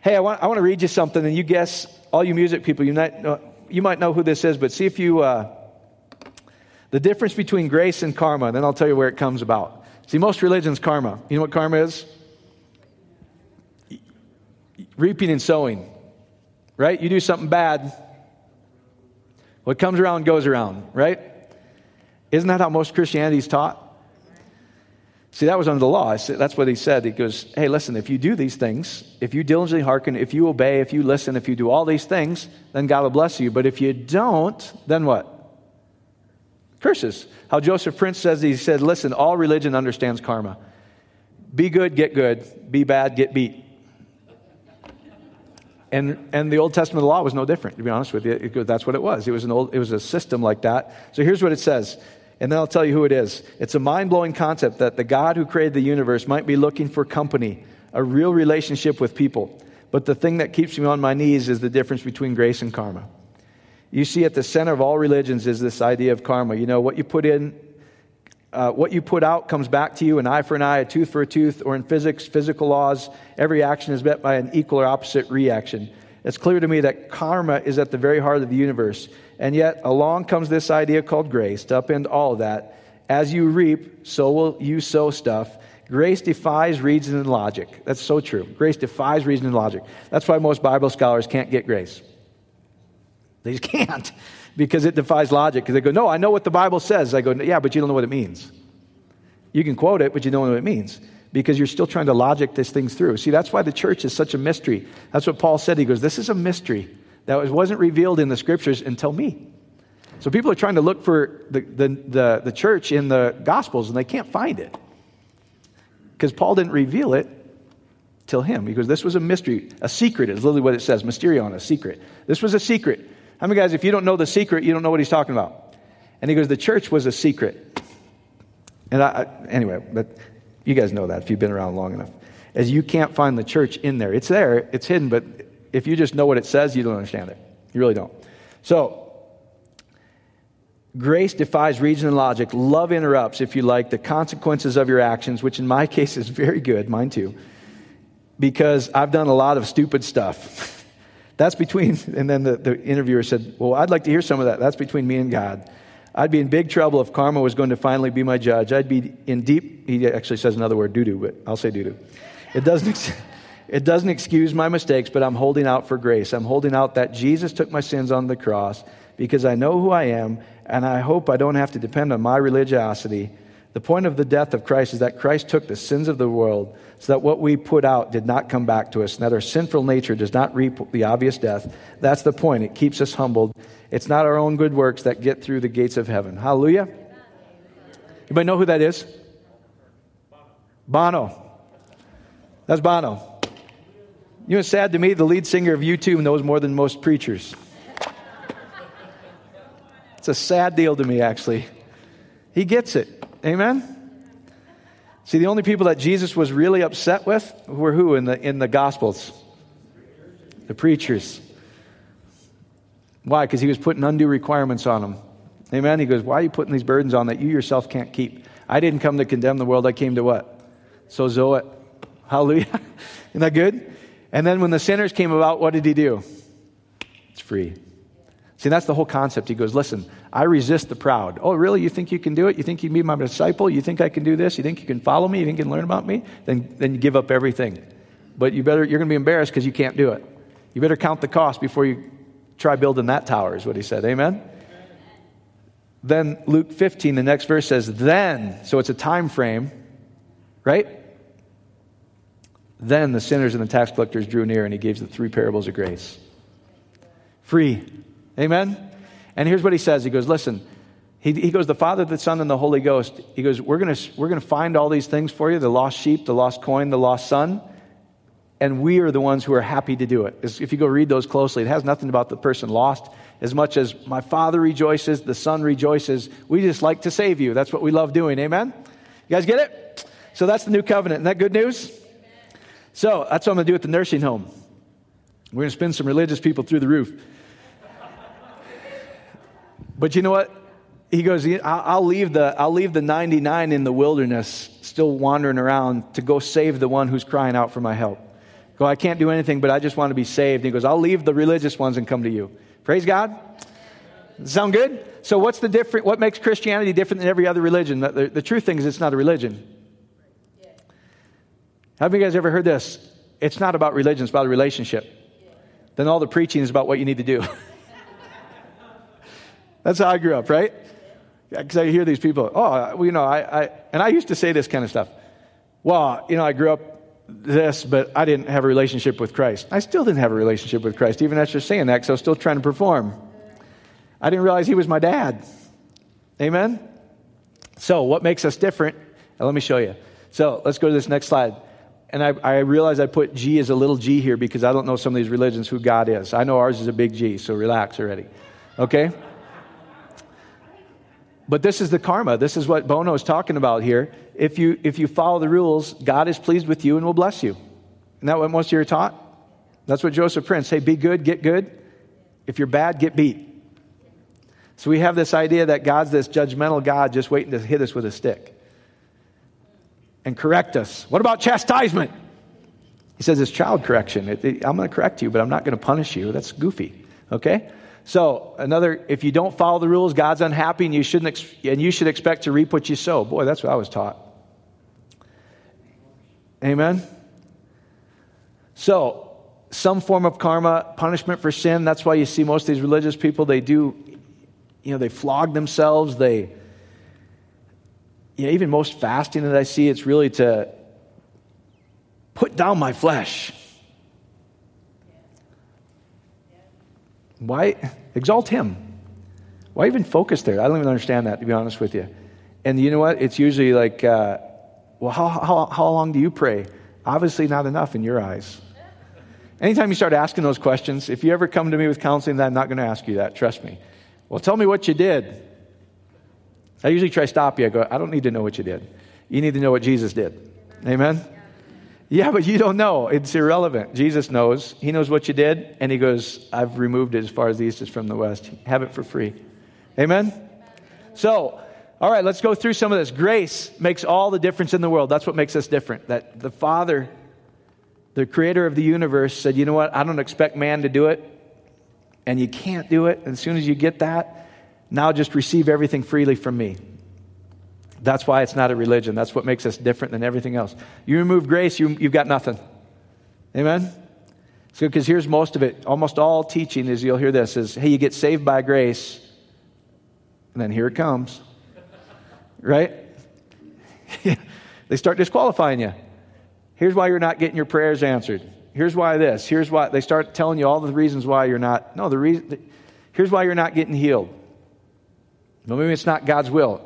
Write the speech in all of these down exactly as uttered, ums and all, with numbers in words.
Hey, I want I want to read you something, and you guess, all you music people, you might know, you might know who this is, but see if you, uh, the difference between grace and karma, and then I'll tell you where it comes about. See, most religions, karma. You know what karma is? Reaping and sowing, right? You do something bad, what comes around goes around, right? Isn't that how most Christianity is taught? See, that was under the law. That's what he said. He goes, hey, listen, if you do these things, if you diligently hearken, if you obey, if you listen, if you do all these things, then God will bless you. But if you don't, then what? Curses. How Joseph Prince says, he said, listen, all religion understands karma. Be good, get good. Be bad, get beat. And and the Old Testament law was no different, to be honest with you. It, that's what it was. It was an old, it was a system like that. So here's what it says. And then I'll tell you who it is. It's a mind-blowing concept that the God who created the universe might be looking for company, a real relationship with people. But the thing that keeps me on my knees is the difference between grace and karma. You see, at the center of all religions is this idea of karma. You know, what you put in, uh, what you put out comes back to you, an eye for an eye, a tooth for a tooth, or in physics, physical laws, every action is met by an equal or opposite reaction. It's clear to me that karma is at the very heart of the universe. And yet, along comes this idea called grace to upend all of that. As you reap, so will you sow stuff. Grace defies reason and logic. That's so true. Grace defies reason and logic. That's why most Bible scholars can't get grace. They just can't, because it defies logic. Because they go, no, I know what the Bible says. I go, yeah, but you don't know what it means. You can quote it, but you don't know what it means, because you're still trying to logic these things through. See, that's why the church is such a mystery. That's what Paul said. He goes, this is a mystery that wasn't revealed in the scriptures until me. So people are trying to look for the, the, the, the church in the Gospels, and they can't find it, because Paul didn't reveal it till him. He goes, this was a mystery. A secret is literally what it says. Mysterion, a secret. This was a secret. How many guys, if you don't know the secret, you don't know what he's talking about? And he goes, the church was a secret. And I, I anyway, but you guys know that if you've been around long enough. As you can't find the church in there. It's there, it's hidden, but if you just know what it says, you don't understand it. You really don't. So, grace defies reason and logic. Love interrupts, if you like, the consequences of your actions, which in my case is very good, mine too, because I've done a lot of stupid stuff. That's between, and then the, the interviewer said, well, I'd like to hear some of that. That's between me and God. I'd be in big trouble if karma was going to finally be my judge. I'd be in deep, he actually says another word, doo-doo, but I'll say doo-doo. It doesn't, it doesn't excuse my mistakes, but I'm holding out for grace. I'm holding out that Jesus took my sins on the cross because I know who I am, and I hope I don't have to depend on my religiosity. The point of the death of Christ is that Christ took the sins of the world so that what we put out did not come back to us, and that our sinful nature does not reap the obvious death. That's the point. It keeps us humbled. It's not our own good works that get through the gates of heaven. Hallelujah. Anybody know who that is? Bono. That's Bono. You know what's sad to me? The lead singer of U two knows more than most preachers. It's a sad deal to me, actually. He gets it. Amen? See, the only people that Jesus was really upset with were who in the in the Gospels? The preachers. Why? Because he was putting undue requirements on them. Amen? He goes, why are you putting these burdens on that you yourself can't keep? I didn't come to condemn the world. I came to what? Sozo it. Hallelujah. Isn't that good? And then when the sinners came about, what did he do? It's free. See, that's the whole concept. He goes, listen, I resist the proud. Oh, really? You think you can do it? You think you can be my disciple? You think I can do this? You think you can follow me? You think you can learn about me? Then, then you give up everything. But you better, you're going to be embarrassed because you can't do it. You better count the cost before you try building that tower, is what he said. Amen? Then Luke fifteen, the next verse says, then, so it's a time frame, right? Then the sinners and the tax collectors drew near, and he gave the three parables of grace. Free. Amen? And here's what he says. He goes, listen, he, he goes, the Father, the Son, and the Holy Ghost. He goes, we're going to we're going to find all these things for you, the lost sheep, the lost coin, the lost son, and we are the ones who are happy to do it. If you go read those closely, it has nothing about the person lost as much as my Father rejoices, the Son rejoices. We just like to save you. That's what we love doing. Amen? You guys get it? So that's the new covenant. Isn't that good news? So that's what I'm going to do at the nursing home. We're going to spin some religious people through the roof. But you know what? He goes, I'll leave the I'll leave the ninety-nine in the wilderness, still wandering around, to go save the one who's crying out for my help. Go, I can't do anything, but I just want to be saved. And he goes, I'll leave the religious ones and come to you. Praise God. Sound good? So what's the different? What makes Christianity different than every other religion? The, the true thing is it's not a religion. Have you guys ever heard this? It's not about religion, it's about a relationship. Then all the preaching is about what you need to do. That's how I grew up, right? Because I hear these people, oh, well, you know, I, I, and I used to say this kind of stuff. Well, you know, I grew up this, but I didn't have a relationship with Christ. I still didn't have a relationship with Christ, even after saying that, because I was still trying to perform. I didn't realize he was my dad. Amen? So what makes us different? Now, let me show you. So let's go to this next slide. And I, I realize I put G as a little g here because I don't know some of these religions who God is. I know ours is a big G, so relax already. Okay? But this is the karma. This is what Bono is talking about here. If you if you follow the rules, God is pleased with you and will bless you. Isn't that what most of you are taught? That's what Joseph Prince. Hey, be good, get good. If you're bad, get beat. So we have this idea that God's this judgmental God just waiting to hit us with a stick and correct us. What about chastisement? He says it's child correction. It, it, I'm going to correct you, but I'm not going to punish you. That's goofy. Okay? So another, if you don't follow the rules, God's unhappy, and you shouldn't, ex- and you should expect to reap what you sow. Boy, that's what I was taught. Amen. So some form of karma, punishment for sin. That's why you see most of these religious people. They do, you know, they flog themselves. They, you know, even most fasting that I see, it's really to put down my flesh. Why exalt him? Why even focus there? I don't even understand that, to be honest with you. And you know what? It's usually like, uh, well, how, how, how long do you pray? Obviously not enough in your eyes. Anytime you start asking those questions, if you ever come to me with counseling, I'm not going to ask you that. Trust me. Well, tell me what you did. I usually try to stop you. I go, I don't need to know what you did. You need to know what Jesus did. Amen? Yeah, but you don't know. It's irrelevant. Jesus knows. He knows what you did, and he goes, I've removed it as far as the east is from the west. Have it for free. Amen? So, all right, let's go through some of this. Grace makes all the difference in the world. That's what makes us different. That the Father, the creator of the universe, said, you know what? I don't expect man to do it, and you can't do it. And as soon as you get that, now just receive everything freely from me. That's why it's not a religion. That's what makes us different than everything else. You remove grace, you, you've got nothing. Amen? So, because here's most of it. Almost all teaching is, you'll hear this, is, hey, you get saved by grace, and then here it comes. Right? They start disqualifying you. Here's why you're not getting your prayers answered. Here's why this. Here's why. They start telling you all the reasons why you're not. No, the reason. Here's why you're not getting healed. No, maybe it's not God's will.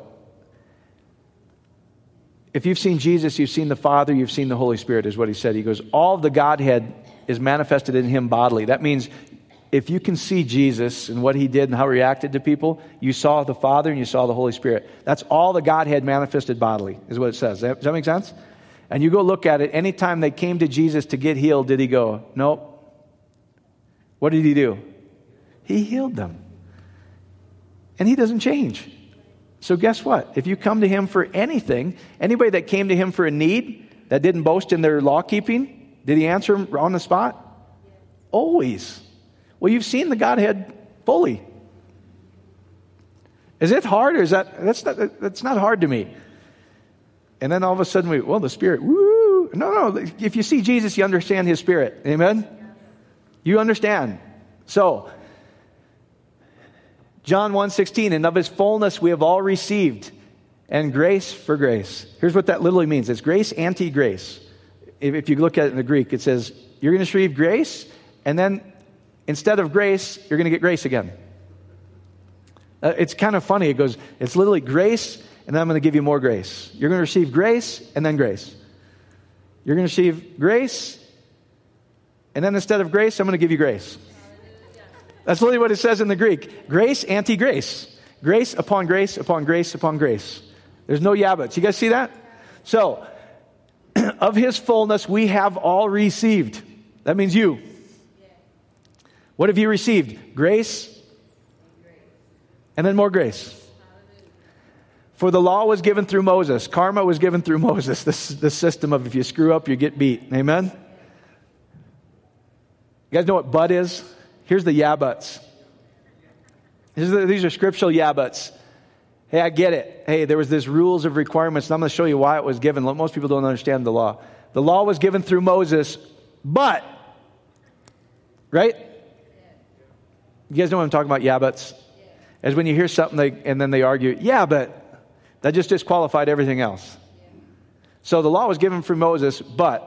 If you've seen Jesus, you've seen the Father, you've seen the Holy Spirit, is what he said. He goes, all of the Godhead is manifested in him bodily. That means if you can see Jesus and what he did and how he reacted to people, you saw the Father and you saw the Holy Spirit. That's all the Godhead manifested bodily, is what it says. Does that make sense? And you go look at it, anytime they came to Jesus to get healed, did he go, nope. What did he do? He healed them. And he doesn't change. So guess what? If you come to him for anything, anybody that came to him for a need, that didn't boast in their law keeping, did he answer them on the spot? Always. Well, you've seen the Godhead fully. Is it hard, or is that, that's not, that's not hard to me. And then all of a sudden we, well, the Spirit, woo. No, no, if you see Jesus, you understand his Spirit. Amen? You understand. So, John one sixteen, and of his fullness we have all received, and grace for grace. Here's what that literally means. It's grace, anti-grace. If, if you look at it in the Greek, it says, you're going to receive grace, and then instead of grace, you're going to get grace again. Uh, it's kind of funny. It goes, it's literally grace, and then I'm going to give you more grace. You're going to receive grace, and then grace. You're going to receive grace, and then instead of grace, I'm going to give you grace. That's literally what it says in the Greek. Grace, anti-grace. Grace upon grace upon grace upon grace. There's no yeah buts. You guys see that? So, of his fullness we have all received. That means you. What have you received? Grace, and then more grace. For the law was given through Moses. Karma was given through Moses. This is the system of if you screw up, you get beat. Amen? You guys know what but is? Here's the yeah buts. These are, these are scriptural yeah buts. Hey, I get it. Hey, there was this rules of requirements, and I'm going to show you why it was given. Most people don't understand the law. The law was given through Moses, but, right? You guys know what I'm talking about, yeah buts? As when you hear something they, and then they argue, yeah, but that just disqualified everything else. So the law was given through Moses, but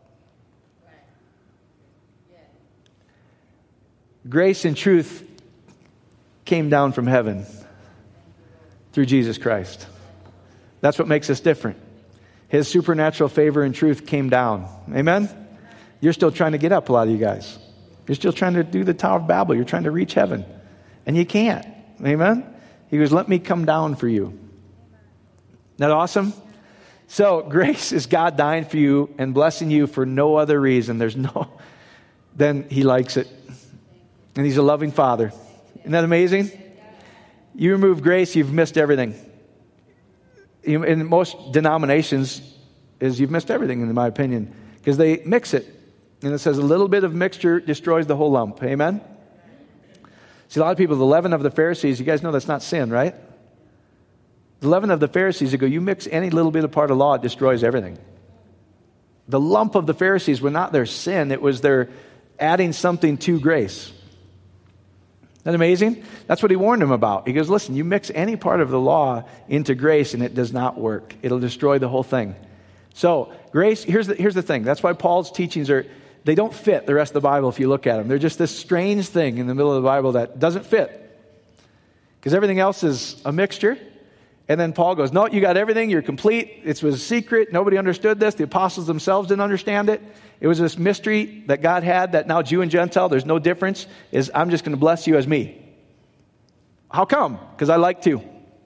grace and truth came down from heaven through Jesus Christ. That's what makes us different. His supernatural favor and truth came down. Amen? You're still trying to get up, a lot of you guys. You're still trying to do the Tower of Babel. You're trying to reach heaven. And you can't. Amen? He goes, let me come down for you. Isn't that awesome? So grace is God dying for you and blessing you for no other reason. There's no, then he likes it. And he's a loving Father. Isn't that amazing? You remove grace, you've missed everything. In most denominations, is you've missed everything, in my opinion, because they mix it. And it says a little bit of mixture destroys the whole lump. Amen? See, a lot of people, the leaven of the Pharisees, you guys know that's not sin, right? The leaven of the Pharisees, they go, you mix any little bit of part of law, it destroys everything. The lump of the Pharisees were not their sin, it was their adding something to grace. Isn't that amazing? That's what he warned them about. He goes, listen, you mix any part of the law into grace and it does not work. It'll destroy the whole thing. So grace, here's the, here's the thing. That's why Paul's teachings are, they don't fit the rest of the Bible if you look at them. They're just this strange thing in the middle of the Bible that doesn't fit. Because everything else is a mixture. And then Paul goes, no, you got everything. You're complete. It was a secret. Nobody understood this. The apostles themselves didn't understand it. It was this mystery that God had that now Jew and Gentile, there's no difference, is I'm just going to bless you as me. How come? Because I like to.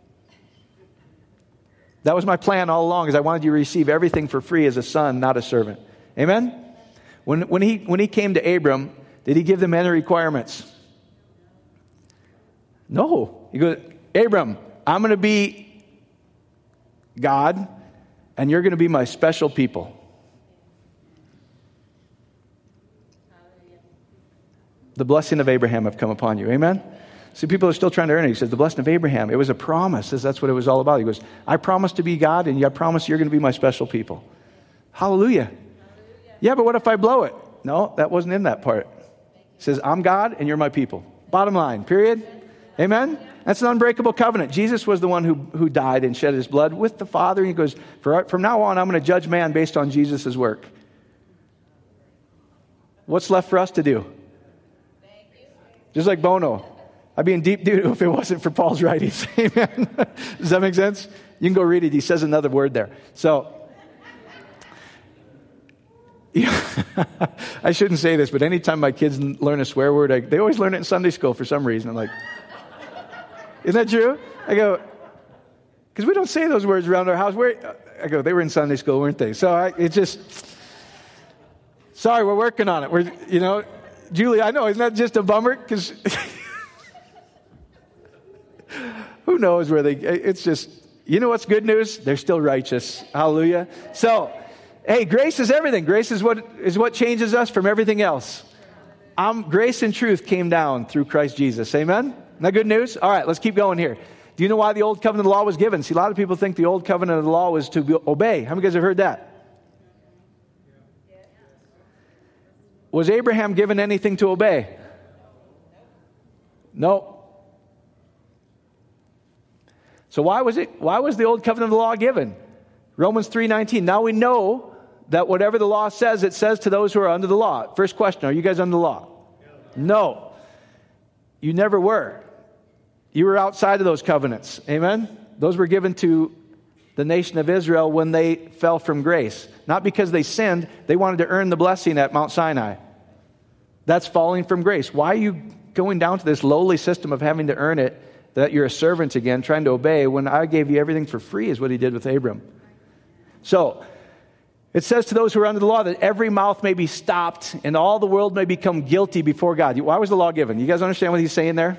That was my plan all along, is I wanted you to receive everything for free as a son, not a servant. Amen? When, when, he, when he came to Abram, did he give them any requirements? No. He goes, Abram, I'm going to be God, and you're going to be my special people. The blessing of Abraham have come upon you. Amen? See, people are still trying to earn it. He says, the blessing of Abraham. It was a promise. That's what it was all about. He goes, I promise to be God, and I promise you're going to be my special people. Hallelujah. Hallelujah. Yeah, but what if I blow it? No, that wasn't in that part. He says, I'm God, and you're my people. Bottom line, period. Amen? That's an unbreakable covenant. Jesus was the one who, who died and shed his blood with the Father. And he goes, from now on, I'm going to judge man based on Jesus' work. What's left for us to do? Just like Bono. I'd be in deep doo-doo if it wasn't for Paul's writings. Amen? Does that make sense? You can go read it. He says another word there. So, yeah, I shouldn't say this, but anytime my kids learn a swear word, I, they always learn it in Sunday school for some reason. I'm like, isn't that true? I go, because we don't say those words around our house. Where I go, they were in Sunday school, weren't they? So I, it's just, sorry, we're working on it. We're, you know, Julie, I know, isn't that just a bummer? Because who knows where they, it's just, you know what's good news? They're still righteous. Hallelujah. So, hey, grace is everything. Grace is what is what changes us from everything else. Um, grace and truth came down through Christ Jesus. Amen? Isn't that good news? All right, let's keep going here. Do you know why the old covenant of the law was given? See, a lot of people think the old covenant of the law was to be, obey. How many of you guys have heard that? Was Abraham given anything to obey? No. So why was it? Why was the old covenant of the law given? Romans three nineteen. Now we know that whatever the law says, it says to those who are under the law. First question, are you guys under the law? No. You never were. You were outside of those covenants. Amen? Those were given to the nation of Israel when they fell from grace. Not because they sinned. They wanted to earn the blessing at Mount Sinai. That's falling from grace. Why are you going down to this lowly system of having to earn it, that you're a servant again, trying to obey, when I gave you everything for free, is what he did with Abram. So, it says to those who are under the law that every mouth may be stopped and all the world may become guilty before God. Why was the law given? You guys understand what he's saying there?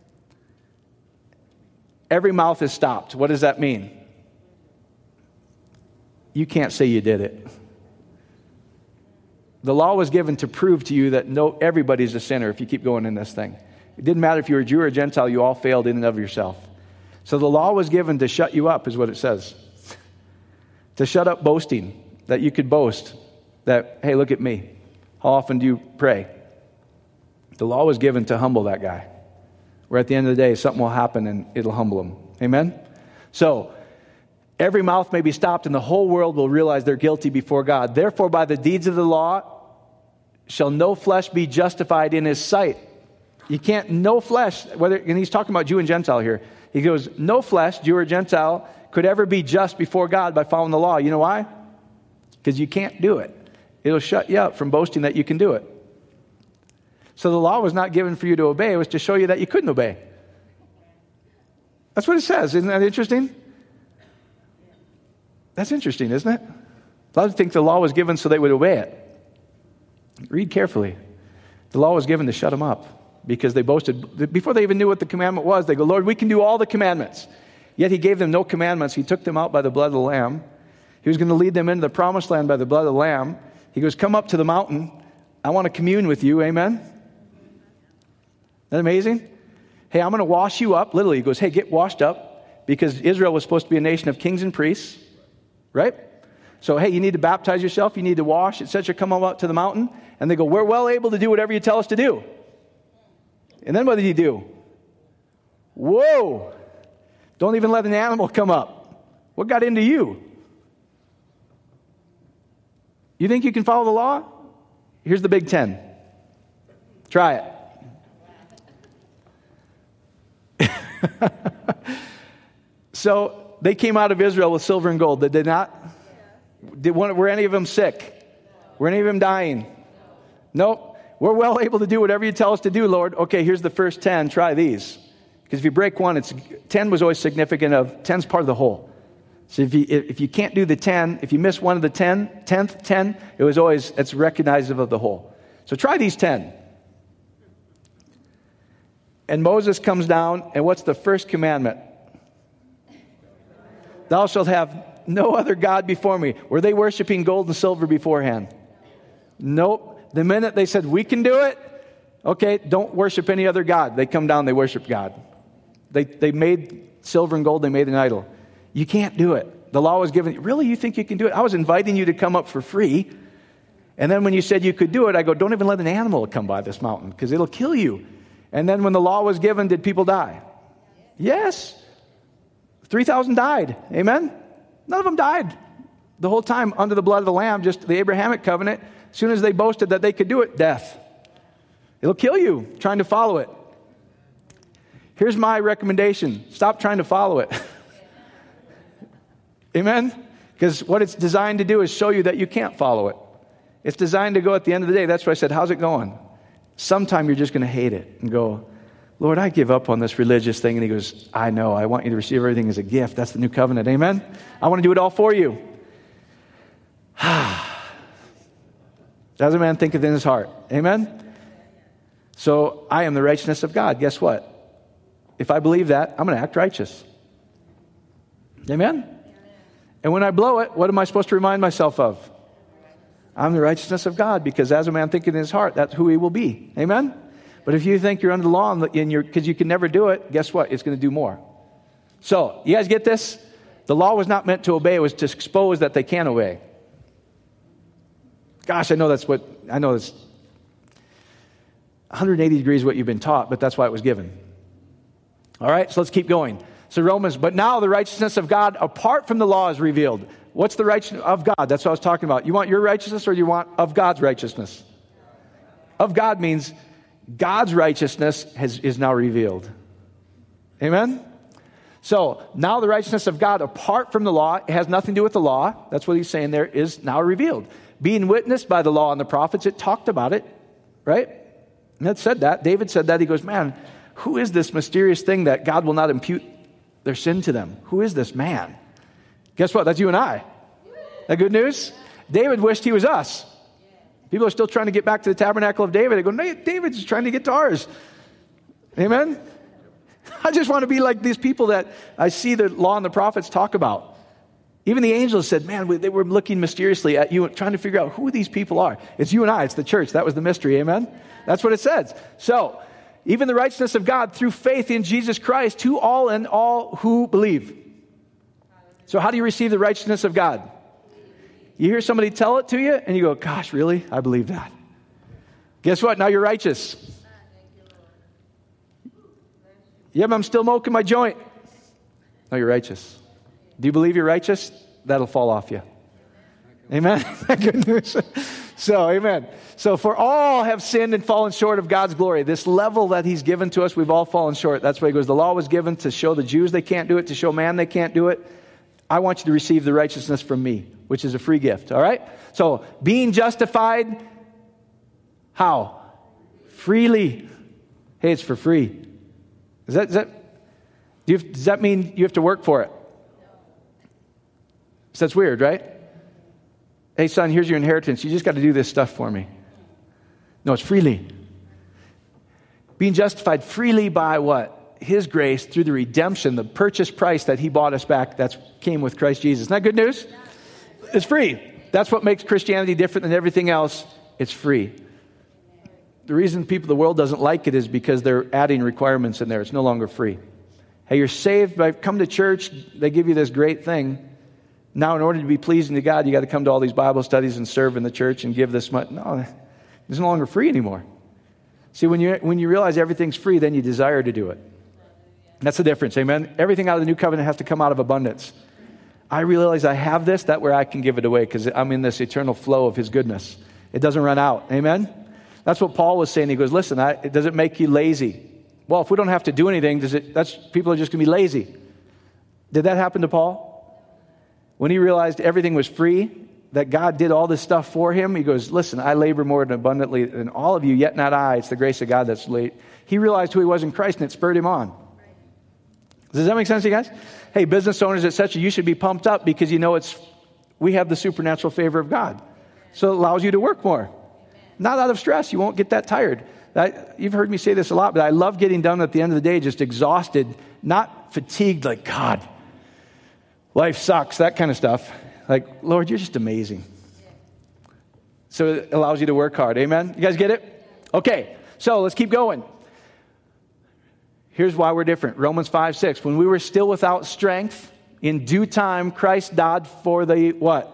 Every mouth is stopped. What does that mean? You can't say you did it. The law was given to prove to you that no, everybody's a sinner if you keep going in this thing. It didn't matter if you were a Jew or a Gentile, you all failed in and of yourself. So the law was given to shut you up, is what it says. To shut up boasting, that you could boast that, hey, look at me. How often do you pray? The law was given to humble that guy. Where at the end of the day, something will happen and it'll humble him. Amen? So, every mouth may be stopped and the whole world will realize they're guilty before God. Therefore, by the deeds of the law shall no flesh be justified in his sight. You can't, no flesh, whether, and he's talking about Jew and Gentile here. He goes, no flesh, Jew or Gentile, could ever be just before God by following the law. You know why? Because you can't do it. It'll shut you up from boasting that you can do it. So the law was not given for you to obey. It was to show you that you couldn't obey. That's what it says. Isn't that interesting? That's interesting, isn't it? A lot of think the law was given so they would obey it. Read carefully. The law was given to shut them up because they boasted. Before they even knew what the commandment was, they go, Lord, we can do all the commandments. Yet he gave them no commandments. He took them out by the blood of the Lamb. He was going to lead them into the promised land by the blood of the Lamb. He goes, come up to the mountain. I want to commune with you. Amen? Isn't that amazing? Hey, I'm going to wash you up. Literally, he goes, hey, get washed up because Israel was supposed to be a nation of kings and priests. Right? So, hey, you need to baptize yourself. You need to wash, et cetera. Come up to the mountain. And they go, we're well able to do whatever you tell us to do. And then what did he do? Whoa! Don't even let an animal come up. What got into you? You think you can follow the law? Here's the Big Ten. Try it. So they came out of Israel with silver and gold. They did not? Did one, were any of them sick? Were any of them dying? Nope. We're well able to do whatever you tell us to do, Lord. Okay, here's the first ten. Try these. Because if you break one, it's ten was always significant of ten's part of the whole. So if you if you can't do the ten, if you miss one of the ten, tenth, ten, it was always, it's recognizable of the whole. So try these ten. And Moses comes down, and what's the first commandment? Thou shalt have no other God before me. Were they worshiping gold and silver beforehand? Nope. The minute they said, we can do it, okay, don't worship any other God. They come down, they worship God. They they made silver and gold, they made an idol. You can't do it. The law was given. Really, you think you can do it? I was inviting you to come up for free. And then when you said you could do it, I go, don't even let an animal come by this mountain because it'll kill you. And then when the law was given, did people die? Yes. three thousand died. Amen? None of them died. The whole time under the blood of the Lamb, just the Abrahamic covenant. As soon as they boasted that they could do it, death. It'll kill you trying to follow it. Here's my recommendation. Stop trying to follow it. Amen? Because what it's designed to do is show you that you can't follow it. It's designed to go at the end of the day. That's why I said, how's it going? Sometime you're just going to hate it and go, Lord, I give up on this religious thing. And he goes, I know. I want you to receive everything as a gift. That's the new covenant. Amen? I want to do it all for you. As a man thinketh in his heart. Amen? So I am the righteousness of God. Guess what? If I believe that, I'm going to act righteous. Amen? And when I blow it, what am I supposed to remind myself of? I'm the righteousness of God because as a man thinketh in his heart, that's who he will be. Amen? But if you think you're under the law and you're, because you can never do it, guess what? It's going to do more. So, you guys get this? The law was not meant to obey. It was to expose that they can obey. Gosh, I know that's what, I know it's one hundred eighty degrees what you've been taught, but that's why it was given. All right, so let's keep going. So Romans, but now the righteousness of God apart from the law is revealed. What's the righteousness of God? That's what I was talking about. You want your righteousness or you want of God's righteousness? Of God means God's righteousness has, is now revealed. Amen? So now the righteousness of God apart from the law, it has nothing to do with the law. That's what he's saying there, is now revealed. Being witnessed by the law and the prophets, it talked about it, right? And it said that. David said that. He goes, man, who is this mysterious thing that God will not impute their sin to them? Who is this man? Guess what? That's you and I. That good news? David wished he was us. People are still trying to get back to the tabernacle of David. They go, no, David's trying to get to ours. Amen? I just want to be like these people that I see the law and the prophets talk about. Even the angels said, man, we, they were looking mysteriously at you, trying to figure out who these people are. It's you and I. It's the church. That was the mystery. Amen? That's what it says. So, even the righteousness of God through faith in Jesus Christ to all and all who believe. So how do you receive the righteousness of God? You hear somebody tell it to you, and you go, gosh, really? I believe that. Guess what? Now you're righteous. Yeah, but I'm still smoking my joint. No, you're righteous. Do you believe you're righteous? That'll fall off you. Amen? Good news. So, amen. So, for all have sinned and fallen short of God's glory. This level that he's given to us, we've all fallen short. That's why he goes, the law was given to show the Jews they can't do it, to show man they can't do it. I want you to receive the righteousness from me, which is a free gift. All right? So, being justified, how? Freely. Hey, it's for free. Is that, is that, do you, does that mean you have to work for it? So that's weird, right? Hey, son, here's your inheritance. You just got to do this stuff for me. No, it's freely. Being justified freely by what? His grace through the redemption, the purchase price that he bought us back that came with Christ Jesus. Isn't that good news? It's free. That's what makes Christianity different than everything else. It's free. The reason people, the world doesn't like it is because they're adding requirements in there. It's no longer free. Hey, you're saved by come to church. They give you this great thing. Now, in order to be pleasing to God, you got to come to all these Bible studies and serve in the church and give this much. No, it's no longer free anymore. See, when you when you realize everything's free, then you desire to do it. That's the difference, amen? Everything out of the new covenant has to come out of abundance. I realize I have this, that where I can give it away because I'm in this eternal flow of his goodness. It doesn't run out, amen? That's what Paul was saying. He goes, listen, I, does it make you lazy? Well, if we don't have to do anything, does it? That's people are just going to be lazy. Did that happen to Paul? When he realized everything was free, that God did all this stuff for him, he goes, listen, I labor more than abundantly than all of you, yet not I. It's the grace of God that's late. He realized who he was in Christ, and it spurred him on. Does that make sense to you guys? Hey, business owners, et cetera, you should be pumped up because you know it's we have the supernatural favor of God. So it allows you to work more. Not out of stress. You won't get that tired. That, you've heard me say this a lot, but I love getting done at the end of the day just exhausted, not fatigued like, God, life sucks, that kind of stuff. Like, Lord, you're just amazing. So it allows you to work hard. Amen? You guys get it? Okay, so let's keep going. Here's why we're different. Romans five six. When we were still without strength, in due time, Christ died for the what?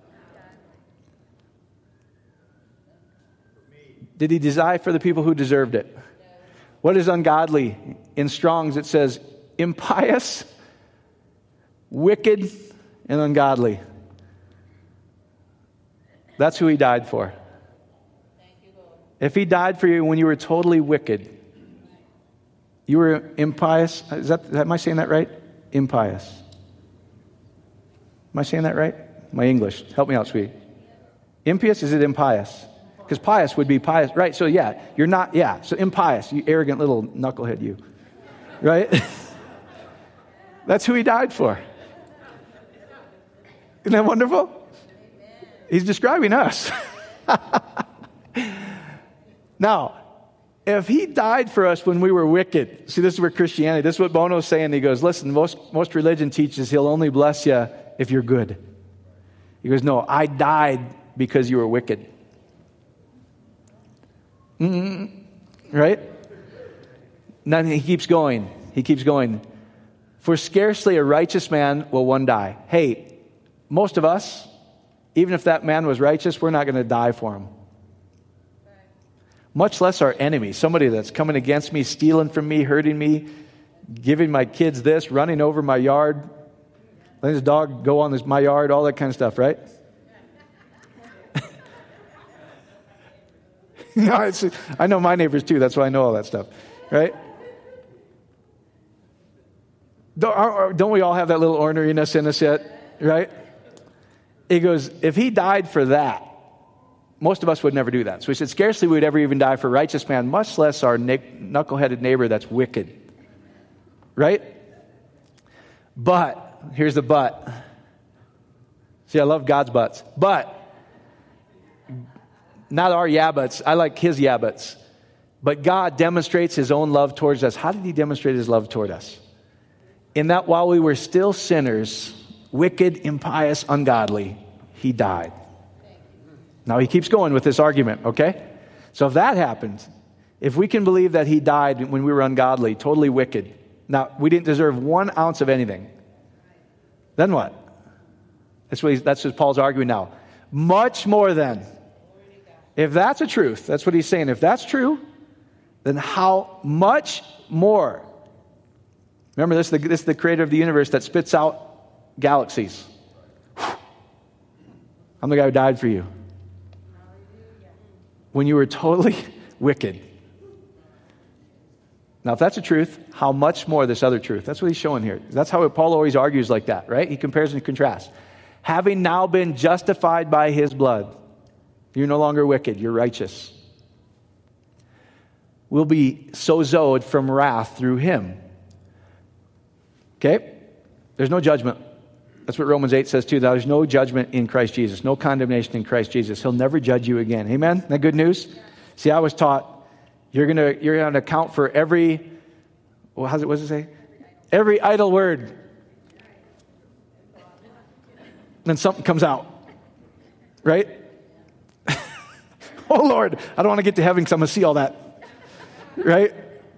Did he die for the people who deserved it? What is ungodly? In Strong's it says impious, wicked, and ungodly. That's who he died for. If he died for you when you were totally wicked, you were impious. Is that, am I saying that right? Impious. Am I saying that right? My English. Help me out, sweetie. Impious? Is it impious? Because pious would be pious. Right, so yeah, you're not, yeah. So impious, you arrogant little knucklehead you. Right? That's who he died for. Isn't that wonderful? He's describing us. Now, if he died for us when we were wicked, see, this is where Christianity, this is what Bono's saying. He goes, listen, most, most religion teaches he'll only bless you if you're good. He goes, no, I died because you were wicked. Mm-hmm. Right? Then he keeps going. He keeps going. For scarcely a righteous man will one die. Hey, most of us, even if that man was righteous, we're not going to die for him. Much less our enemy, somebody that's coming against me, stealing from me, hurting me, giving my kids this, running over my yard, letting his dog go on this, my yard, all that kind of stuff, right? No, it's, I know my neighbors too. That's why I know all that stuff, right? Don't, don't we all have that little orneriness in us yet, right? He goes, if he died for that, most of us would never do that. So he said, scarcely we would ever even die for a righteous man, much less our knuckleheaded neighbor that's wicked, right? But, here's the but. See, I love God's buts. But, not our yeah buts. I like his yeah buts. But God demonstrates his own love towards us. How did he demonstrate his love toward us? In that while we were still sinners, wicked, impious, ungodly, he died. Now he keeps going with this argument, okay? So if that happened, if we can believe that he died when we were ungodly, totally wicked, now we didn't deserve one ounce of anything, then what? That's what, he's, that's what Paul's arguing now. Much more than. If that's a truth, that's what he's saying. If that's true, then how much more? Remember, this is, the, this is the creator of the universe that spits out galaxies. I'm the guy who died for you. When you were totally wicked. Now, if that's a truth, how much more this other truth? That's what he's showing here. That's how Paul always argues like that, right? He compares and contrasts. Having now been justified by his blood, you're no longer wicked, you're righteous. Will be sozoed from wrath through him. Okay? There's no judgment. That's what Romans eight says too. There's no judgment in Christ Jesus. No condemnation in Christ Jesus. He'll never judge you again. Amen? Isn't that good news? See, I was taught you're going to you're going to account for every, well, how's it, what does it say? Every idle word. Then something comes out. Right? Oh, Lord, I don't want to get to heaven because I'm going to see all that. Right?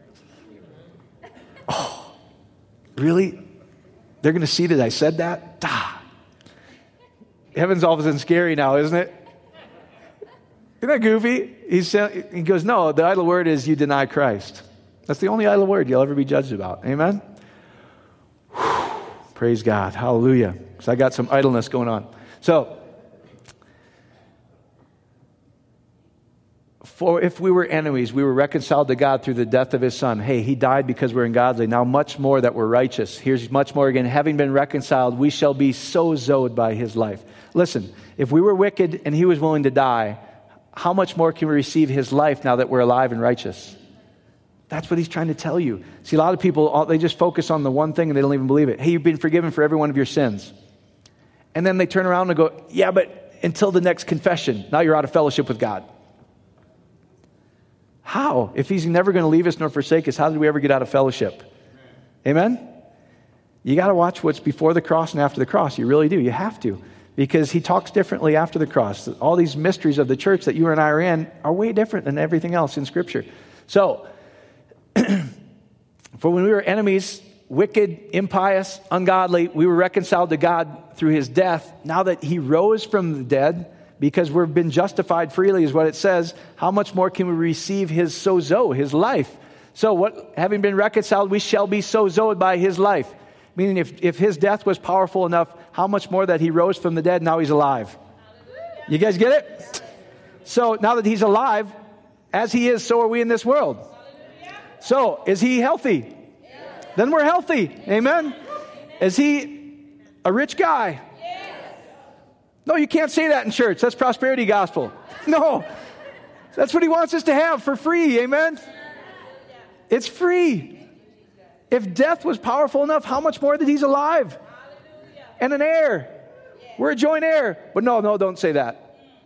Oh, really? They're going to see that I said that? Ah. Heaven's all of a sudden scary now, isn't it? Isn't that goofy? He's, he goes, no, the idle word is you deny Christ. That's the only idle word you'll ever be judged about. Amen? Whew. Praise God. Hallelujah. Because I got some idleness going on. So, for if we were enemies, we were reconciled to God through the death of his son. Hey, he died because we're ungodly. Now much more that we're righteous. Here's much more again. Having been reconciled, we shall be sozoed by his life. Listen, if we were wicked and he was willing to die, how much more can we receive his life now that we're alive and righteous? That's what he's trying to tell you. See, a lot of people, they just focus on the one thing and they don't even believe it. Hey, you've been forgiven for every one of your sins. And then they turn around and go, yeah, but until the next confession, now you're out of fellowship with God. How? If he's never going to leave us nor forsake us, how did we ever get out of fellowship? Amen? You got to watch what's before the cross and after the cross. You really do. You have to. Because he talks differently after the cross. All these mysteries of the church that you and I are in are way different than everything else in Scripture. So, for when we were enemies, wicked, impious, ungodly, we were reconciled to God through his death. Now that he rose from the dead, because we've been justified freely is what it says, how much more can we receive his sozo, his life? So what, having been reconciled, we shall be sozoed by his life. Meaning if, if his death was powerful enough, how much more that he rose from the dead, now he's alive. You guys get it? So now that he's alive, as he is, so are we in this world. So, is he healthy? Then we're healthy. Amen? Is he a rich guy? No, you can't say that in church. That's prosperity gospel. No. That's what he wants us to have for free. Amen? It's free. If death was powerful enough, how much more that he's alive? And an heir. We're a joint heir. But no, no, don't say that.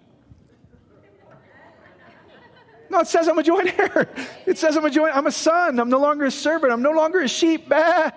No, it says I'm a joint heir. It says I'm a joint, I'm a son. I'm no longer a servant. I'm no longer a sheep. Bah.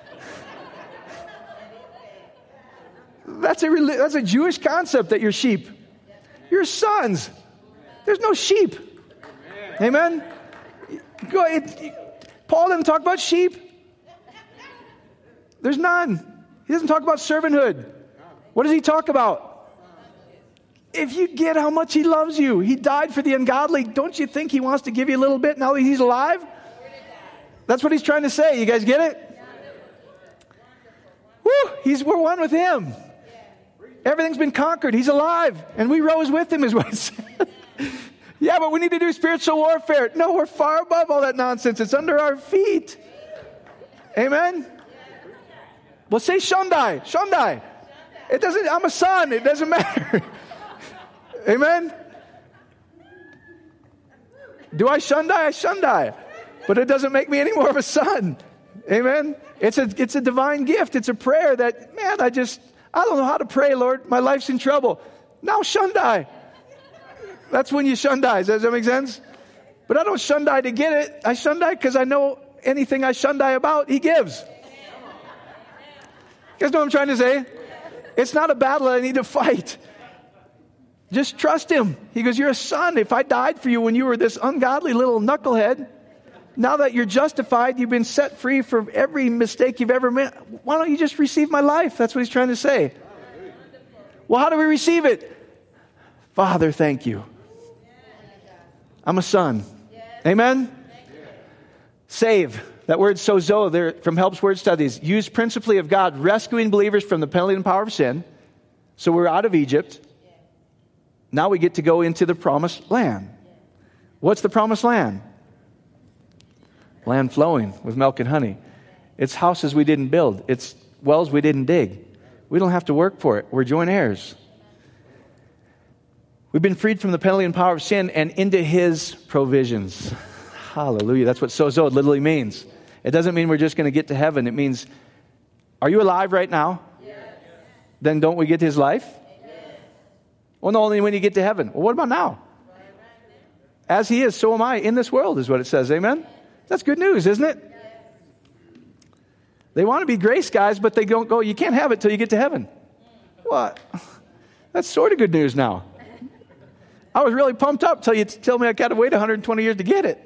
That's a, that's a Jewish concept that you're sheep. You're sons. There's no sheep. Amen? Go, it, Paul doesn't talk about sheep. There's none. He doesn't talk about servanthood. What does he talk about? If you get how much he loves you, he died for the ungodly. Don't you think he wants to give you a little bit now that he's alive? That's what he's trying to say. You guys get it? Woo! He's, we're one with him. Everything's been conquered. He's alive. And we rose with him is what it said. Yeah, but we need to do spiritual warfare. No, we're far above all that nonsense. It's under our feet. Amen? Well, say Shundai. Shundai. It doesn't, I'm a son. It doesn't matter. Amen? Do I Shundai? I Shundai. But it doesn't make me any more of a son. Amen? It's a, it's a divine gift. It's a prayer that, man, I just, I don't know how to pray, Lord. My life's in trouble. Now Shundai. That's when you Shundai. Does that make sense? But I don't Shundai to get it. I Shundai because I know anything I Shundai about, he gives. You guys know what I'm trying to say? It's not a battle that I need to fight. Just trust him. He goes, you're a son. If I died for you when you were this ungodly little knucklehead, now that you're justified, you've been set free from every mistake you've ever made. Why don't you just receive my life? That's what he's trying to say. Well, how do we receive it? Father, thank you. I'm a son. Amen? Save. That word sozo, there from Helps Word Studies, used principally of God rescuing believers from the penalty and power of sin. So we're out of Egypt. Now we get to go into the promised land. What's the promised land? Land flowing with milk and honey. It's houses we didn't build. It's wells we didn't dig. We don't have to work for it. We're joint heirs. We've been freed from the penalty and power of sin and into his provisions. Hallelujah. That's what sozo literally means. It doesn't mean we're just going to get to heaven. It means, are you alive right now? Yes. Then don't we get his life? Yes. Well, no, only when you get to heaven. Well, what about now? As he is, so am I in this world, is what it says. Amen? That's good news, isn't it? They want to be grace guys, but they don't go, you can't have it till you get to heaven. What? That's sort of good news now. I was really pumped up till you tell me I got to wait one hundred twenty years to get it.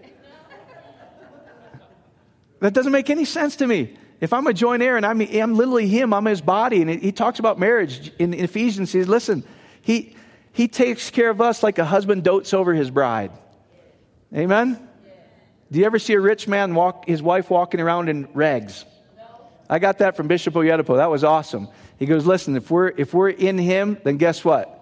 That doesn't make any sense to me. If I'm a joint heir and I'm, I'm literally him, I'm his body, and he talks about marriage in Ephesians. He says, listen, he, he takes care of us like a husband dotes over his bride. Amen? Do you ever see a rich man walk, his wife walking around in rags? I got that from Bishop Oyedepo. That was awesome. He goes, listen, if we're if we're in him, then guess what?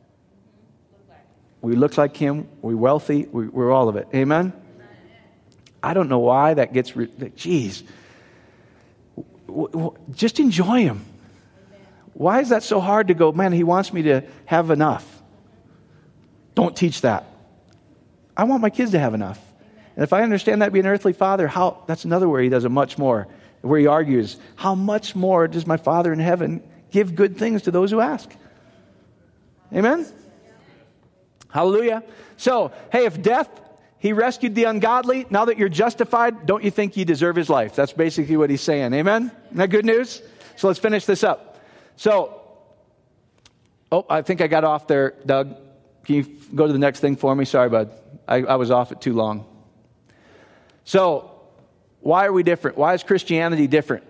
We look like him. We're wealthy. We, we're all of it. Amen? I don't know why that gets... Re- geez. W- w- just enjoy him. Why is that so hard to go, man, he wants me to have enough? Don't teach that. I want my kids to have enough. And if I understand that being an earthly father, how that's another where he does it much more. Where he argues, how much more does my Father in heaven give good things to those who ask? Amen? Hallelujah. So, hey, if death, he rescued the ungodly, now that you're justified, don't you think you deserve his life? That's basically what he's saying. Amen? Isn't that good news? So let's finish this up. So, oh, I think I got off there, Doug. Can you go to the next thing for me? Sorry, bud. I, I was off it too long. So, why are we different? Why is Christianity different?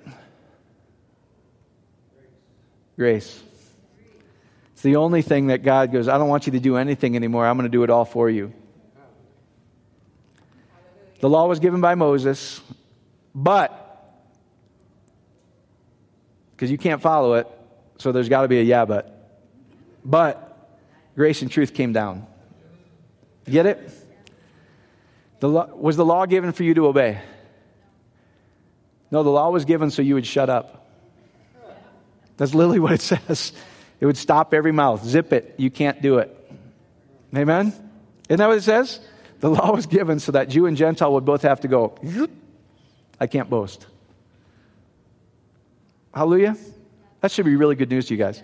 Grace. It's the only thing that God goes, I don't want you to do anything anymore. I'm going to do it all for you. The law was given by Moses, but, because you can't follow it, so there's got to be a yeah but. But, grace and truth came down. Get it? The law, was the law given for you to obey? No, the law was given so you would shut up. That's literally what it says. It would stop every mouth. Zip it. You can't do it. Amen? Isn't that what it says? The law was given so that Jew and Gentile would both have to go, I can't boast. Hallelujah? That should be really good news to you guys.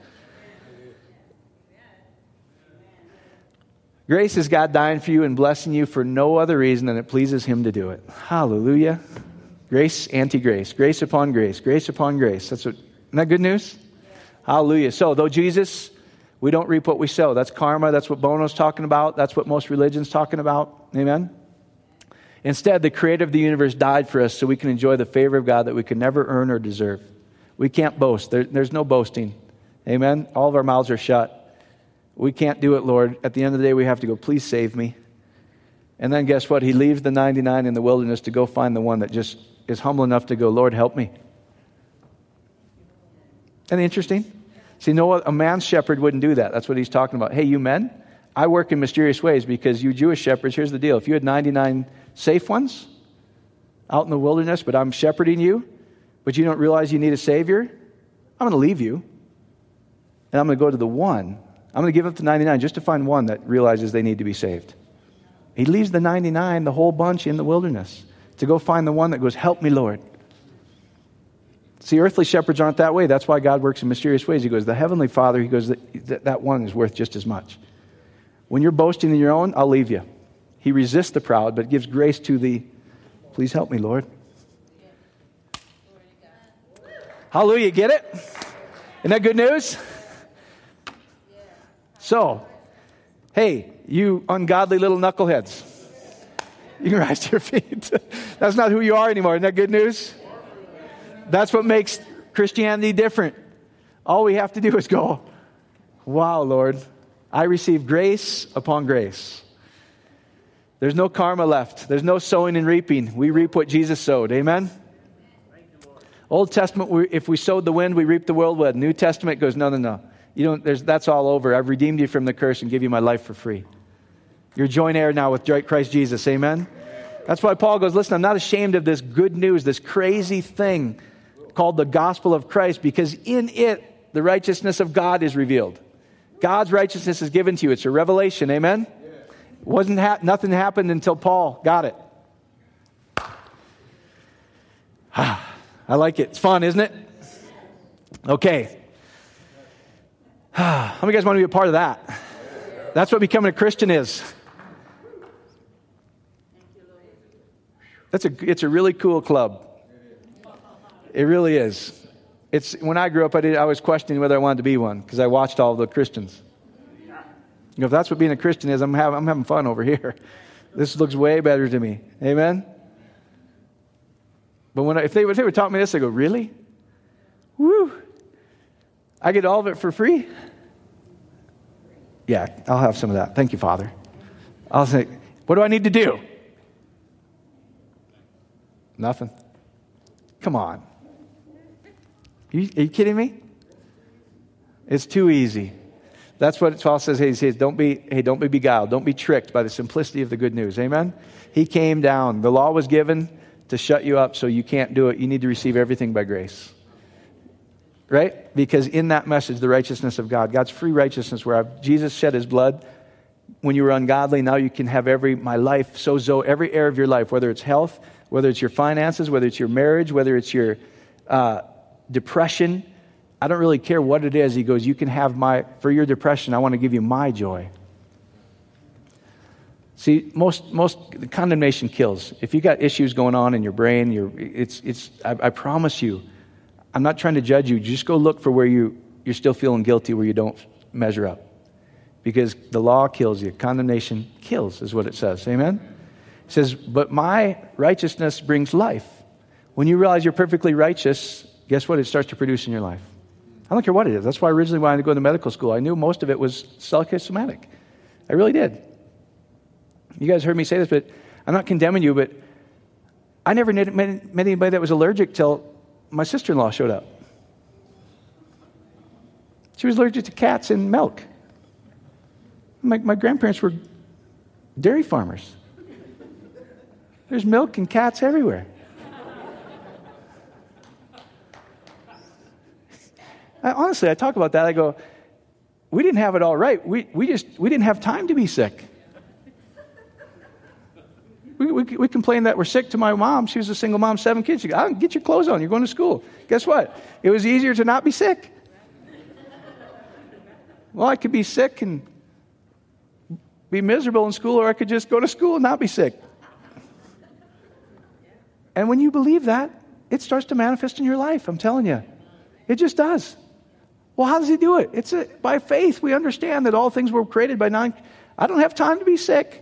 Grace is God dying for you and blessing you for no other reason than it pleases him to do it. Hallelujah. Grace, anti-grace. Grace upon grace. Grace upon grace. That's what, isn't that good news? Yeah. Hallelujah. So, though Jesus, we don't reap what we sow. That's karma. That's what Bono's talking about. That's what most religions talking about. Amen? Instead, the creator of the universe died for us so we can enjoy the favor of God that we could never earn or deserve. We can't boast. There, there's no boasting. Amen? All of our mouths are shut. We can't do it, Lord. At the end of the day, we have to go, please save me. And then guess what? He leaves the ninety-nine in the wilderness to go find the one that just is humble enough to go, Lord, help me. Isn't that interesting? See, no, a man's shepherd wouldn't do that. That's what he's talking about. Hey, you men, I work in mysterious ways because you Jewish shepherds, here's the deal. If you had ninety-nine safe ones out in the wilderness, but I'm shepherding you, but you don't realize you need a Savior, I'm going to leave you. And I'm going to go to the one. I'm going to give up the ninety-nine just to find one that realizes they need to be saved. He leaves the ninety-nine, the whole bunch in the wilderness, to go find the one that goes, help me, Lord. See, earthly shepherds aren't that way. That's why God works in mysterious ways. He goes, the Heavenly Father, he goes, that, that one is worth just as much. When you're boasting in your own, I'll leave you. He resists the proud, but gives grace to the, please help me, Lord. Hallelujah, get it? Isn't that good news? So, hey, you ungodly little knuckleheads, you can rise to your feet. That's not who you are anymore. Isn't that good news? That's what makes Christianity different. All we have to do is go, wow, Lord, I receive grace upon grace. There's no karma left. There's no sowing and reaping. We reap what Jesus sowed. Amen? Old Testament, we, if we sowed the wind, we reap the whirlwind. New Testament goes, no, no, no. You don't. There's, that's all over. I've redeemed you from the curse and give you my life for free. You're joint heir now with Christ Jesus. Amen? That's why Paul goes, listen, I'm not ashamed of this good news, this crazy thing called the gospel of Christ, because in it, the righteousness of God is revealed. God's righteousness is given to you. It's a revelation. Amen? Wasn't ha- nothing happened until Paul got it. I like it. It's fun, isn't it? Okay. How many of you guys want to be a part of that? That's what becoming a Christian is. That's a, it's a really cool club. It really is. It's when I grew up, I did. I was questioning whether I wanted to be one because I watched all the Christians. You know, if that's what being a Christian is, I'm having I'm having fun over here. This looks way better to me. Amen. But when I, if they if they would taught me this, I go, really? Woo! I get all of it for free. Yeah, I'll have some of that. Thank you, Father. I'll say, what do I need to do? Nothing. Come on. Are you, are you kidding me? It's too easy. That's what Paul says. Hey, he says, don't be, hey, don't be beguiled. Don't be tricked by the simplicity of the good news. Amen? He came down. The law was given to shut you up so you can't do it. You need to receive everything by grace. Right? Because in that message, the righteousness of God, God's free righteousness, where I've, Jesus shed his blood when you were ungodly, now you can have every, my life, sozo, every area of your life, whether it's health, whether it's your finances, whether it's your marriage, whether it's your uh, depression. I don't really care what it is. He goes, you can have my, for your depression, I want to give you my joy. See, most most condemnation kills. If you got issues going on in your brain, you're, it's it's. I, I promise you, I'm not trying to judge you. Just go look for where you you're still feeling guilty, where you don't measure up, because the law kills you. Condemnation kills, is what it says. Amen. It says, but my righteousness brings life. When you realize you're perfectly righteous, guess what? It starts to produce in your life. I don't care what it is. That's why I originally wanted to go to medical school. I knew most of it was psychosomatic. I really did. You guys heard me say this, but I'm not condemning you, but I never met, met anybody that was allergic till my sister-in-law showed up. She was allergic to cats and milk. My, my grandparents were dairy farmers. There's milk and cats everywhere. I, honestly, I talk about that. I go, we didn't have it all right. We we just we didn't have time to be sick. We, we we complained that we're sick to my mom. She was a single mom, seven kids. She goes, oh, get your clothes on. You're going to school. Guess what? It was easier to not be sick. Well, I could be sick and be miserable in school, or I could just go to school and not be sick. And when you believe that, it starts to manifest in your life. I'm telling you. It just does. Well, how does he do it? It's a, by faith. We understand that all things were created by non... I don't have time to be sick.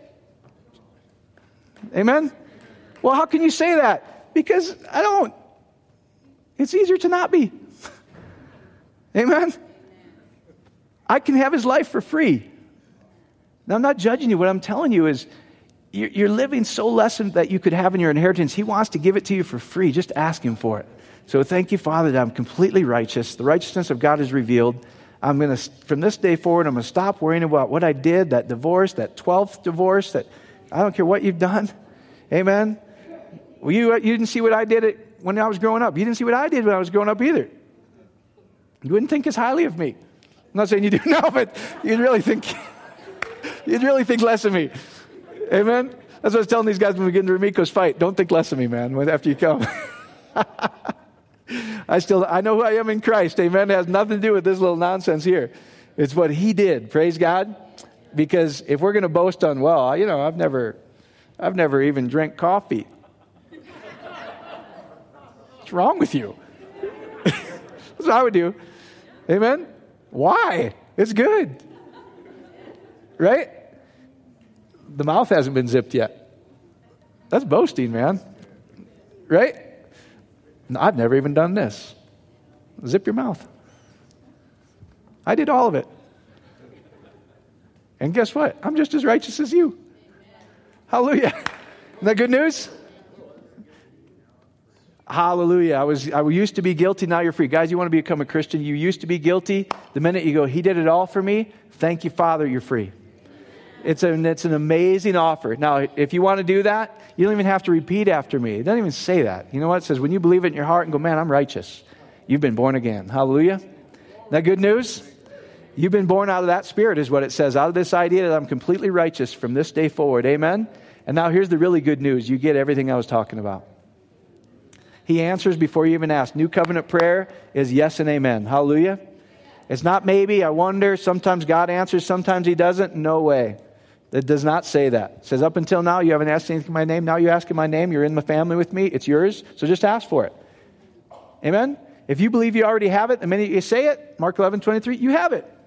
Amen? Well, how can you say that? Because I don't. It's easier to not be. Amen? I can have his life for free. Now, I'm not judging you. What I'm telling you is you're, you're living so less than that you could have in your inheritance. He wants to give it to you for free. Just ask him for it. So thank you, Father, that I'm completely righteous. The righteousness of God is revealed. I'm going to, from this day forward, I'm going to stop worrying about what I did, that divorce, that twelfth divorce, that I don't care what you've done. Amen? Well, you, you didn't see what I did it when I was growing up. You didn't see what I did when I was growing up either. You wouldn't think as highly of me. I'm not saying you do now, but you'd really think, you'd really think less of me. Amen? That's what I was telling these guys when we get into Remiko's fight. Don't think less of me, man, after you come. I still, I know who I am in Christ. Amen. It has nothing to do with this little nonsense here. It's what he did. Praise God. Because if we're going to boast on, well, you know, I've never, I've never even drank coffee. What's wrong with you? That's what I would do. Amen. Why? It's good. Right? The mouth hasn't been zipped yet. That's boasting, man. Right? No, I've never even done this. Zip your mouth. I did all of it. And guess what? I'm just as righteous as you. Hallelujah. Isn't that good news? Hallelujah. I was I used to be guilty, now you're free. Guys, you want to become a Christian, you used to be guilty. The minute you go, he did it all for me, thank you, Father, you're free. It's an, it's an amazing offer. Now, if you want to do that, you don't even have to repeat after me. It doesn't even say that. You know what? It says, when you believe it in your heart and go, man, I'm righteous. You've been born again. Hallelujah. Isn't that good news? You've been born out of that spirit is what it says. Out of this idea that I'm completely righteous from this day forward. Amen? And now here's the really good news. You get everything I was talking about. He answers before you even ask. New covenant prayer is yes and amen. Hallelujah. It's not maybe, I wonder. Sometimes God answers, sometimes he doesn't. No way. It does not say that. It says, up until now, you haven't asked anything in my name. Now you ask in my name. You're in the family with me. It's yours. So just ask for it. Amen? If you believe you already have it, the minute you say it, Mark eleven twenty-three, you have it.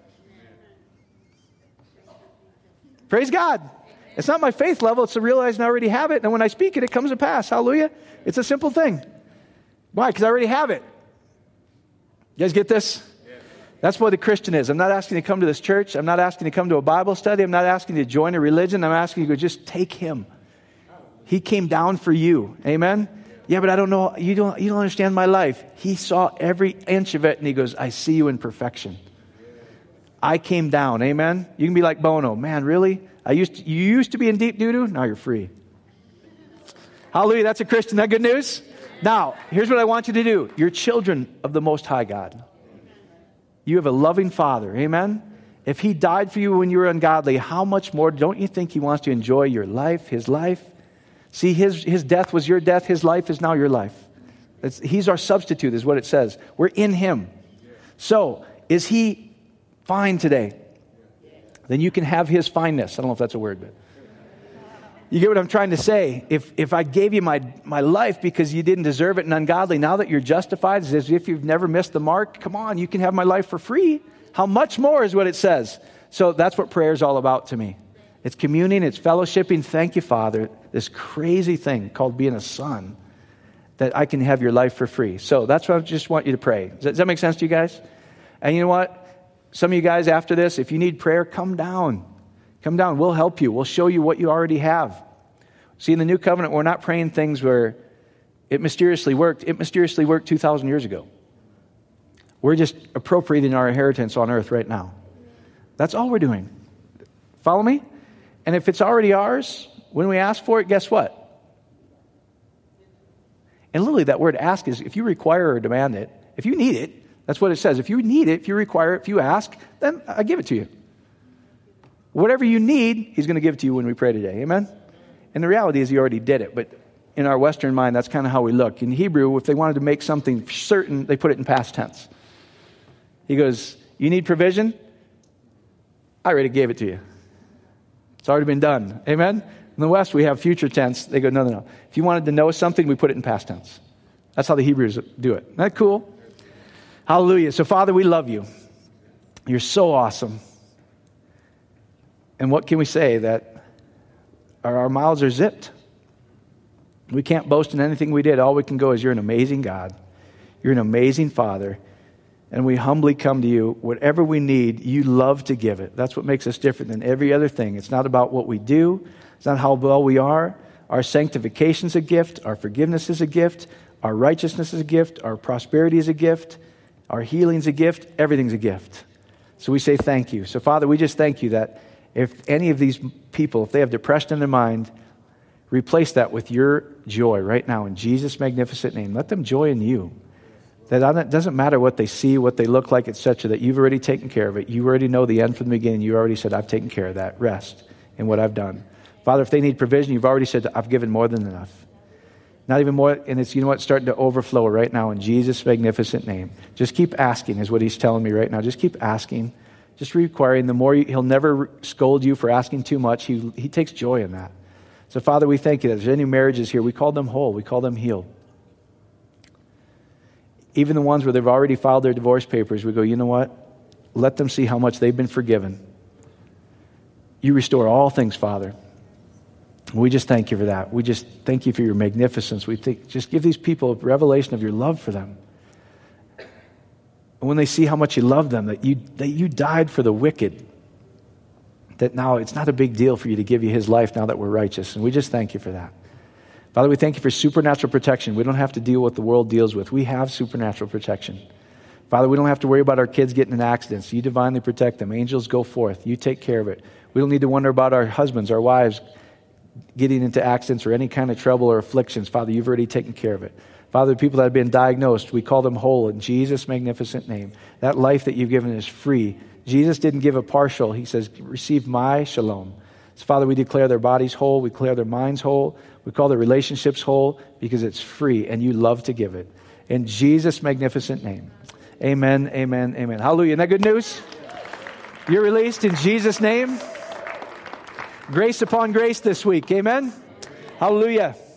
Praise God. It's not my faith level. It's to realize I already have it. And when I speak it, it comes to pass. Hallelujah. It's a simple thing. Why? Because I already have it. You guys get this? That's what the Christian is. I'm not asking you to come to this church. I'm not asking you to come to a Bible study. I'm not asking you to join a religion. I'm asking you to just take him. He came down for you. Amen? Yeah, but I don't know. You don't, you don't understand my life. He saw every inch of it, and he goes, I see you in perfection. I came down. Amen? You can be like Bono. Man, really? I used to, you used to be in deep doo-doo? Now you're free. Hallelujah. That's a Christian. That good news? Now, here's what I want you to do. You're children of the Most High God. You have a loving Father. Amen? If he died for you when you were ungodly, how much more don't you think he wants to enjoy your life, his life? See, his, his death was your death. His life is now your life. It's, he's our substitute is what it says. We're in him. So, is he fine today? Then you can have his fineness. I don't know if that's a word, but you get what I'm trying to say. If if I gave you my, my life because you didn't deserve it and ungodly, now that you're justified, it's as if you've never missed the mark. Come on, you can have my life for free. How much more is what it says. So that's what prayer is all about to me. It's communing, it's fellowshipping. Thank you, Father. This crazy thing called being a son, that I can have your life for free. So that's what I just want you to pray. Does that, does that make sense to you guys? And you know what? Some of you guys after this, if you need prayer, come down. Come down. We'll help you. We'll show you what you already have. See, in the new covenant, we're not praying things where it mysteriously worked. It mysteriously worked two thousand years ago. We're just appropriating our inheritance on earth right now. That's all we're doing. Follow me? And if it's already ours, when we ask for it, guess what? And literally that word ask is if you require or demand it, if you need it, that's what it says. If you need it, if you require it, if you ask, then I give it to you. Whatever you need, he's going to give it to you when we pray today. Amen? And the reality is he already did it. But in our Western mind, that's kind of how we look. In Hebrew, if they wanted to make something certain, they put it in past tense. He goes, you need provision? I already gave it to you. It's already been done. Amen? In the West, we have future tense. They go, no, no, no. If you wanted to know something, we put it in past tense. That's how the Hebrews do it. Isn't that cool? Hallelujah. So, Father, we love you. You're so awesome. And what can we say? That our, our mouths are zipped. We can't boast in anything we did. All we can go is you're an amazing God. You're an amazing Father. And we humbly come to you. Whatever we need, you love to give it. That's what makes us different than every other thing. It's not about what we do. It's not how well we are. Our sanctification is a gift. Our forgiveness is a gift. Our righteousness is a gift. Our prosperity is a gift. Our healing is a gift. Everything's a gift. So we say thank you. So, Father, we just thank you that if any of these people, if they have depression in their mind, replace that with your joy right now in Jesus' magnificent name. Let them joy in you. That it doesn't matter what they see, what they look like, et cetera, that you've already taken care of it. You already know the end from the beginning. You already said, I've taken care of that. Rest in what I've done. Father, if they need provision, you've already said, I've given more than enough. Not even more, and it's, you know what, starting to overflow right now in Jesus' magnificent name. Just keep asking is what he's telling me right now. Just keep asking. Just requiring. The more you, he'll never scold you for asking too much. He, he takes joy in that. So, Father, we thank you that if there's any marriages here, we call them whole. We call them healed. Even the ones where they've already filed their divorce papers, we go, you know what? Let them see how much they've been forgiven. You restore all things, Father. We just thank you for that. We just thank you for your magnificence. We think, just give these people a revelation of your love for them. And when they see how much you love them, that you, that you died for the wicked, that now it's not a big deal for you to give you his life now that we're righteous. And we just thank you for that. Father, we thank you for supernatural protection. We don't have to deal with what the world deals with. We have supernatural protection. Father, we don't have to worry about our kids getting in accidents. You divinely protect them. Angels go forth. You take care of it. We don't need to wonder about our husbands, our wives, getting into accidents or any kind of trouble or afflictions. Father, you've already taken care of it. Father, the people that have been diagnosed, we call them whole in Jesus' magnificent name. That life that you've given is free. Jesus didn't give a partial. He says, receive my shalom. So Father, we declare their bodies whole. We declare their minds whole. We call their relationships whole because it's free and you love to give it. In Jesus' magnificent name. Amen, amen, amen. Hallelujah. Isn't that good news? You're released in Jesus' name. Grace upon grace this week. Amen. Hallelujah.